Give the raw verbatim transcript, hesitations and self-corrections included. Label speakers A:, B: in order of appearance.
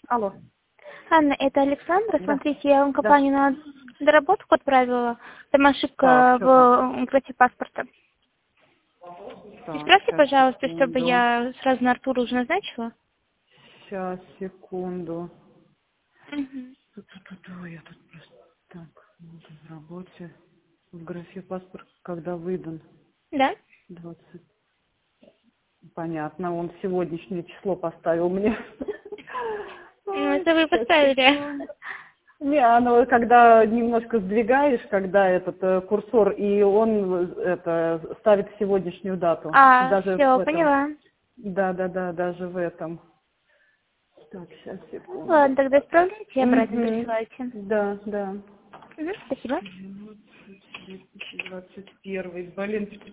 A: Алло.
B: Анна, это Александра.
A: Да.
B: Смотрите, я вам
A: Да.
B: компанию на доработку отправила. Там ошибка
A: Так, что там?
B: в графе паспорта.
A: Так,
B: Исправьте,
A: сейчас,
B: пожалуйста, чтобы
A: секунду.
B: я сразу на Артура уже назначила.
A: Сейчас, секунду.
B: Мгм.
A: Ту-ту-ту-ту, Я тут просто так, вот в работе. В графе паспорт, когда выдан.
B: Да?
A: двадцать. Понятно, он сегодняшнее число поставил мне.
B: Ну,
A: Ой,
B: это вы
A: сейчас,
B: поставили.
A: секунду. Не, оно когда немножко сдвигаешь, когда этот э, курсор, и он э, это ставит сегодняшнюю дату.
B: А,
A: Даже в
B: все,
A: этом.
B: поняла.
A: Да, да, да, даже в этом. Так, сейчас, секунду.
B: Ладно, тогда исправляйте и обратно
A: Угу.
B: присылайте.
A: Да, да.
B: Мгм, спасибо.
A: двадцать первый. Блин,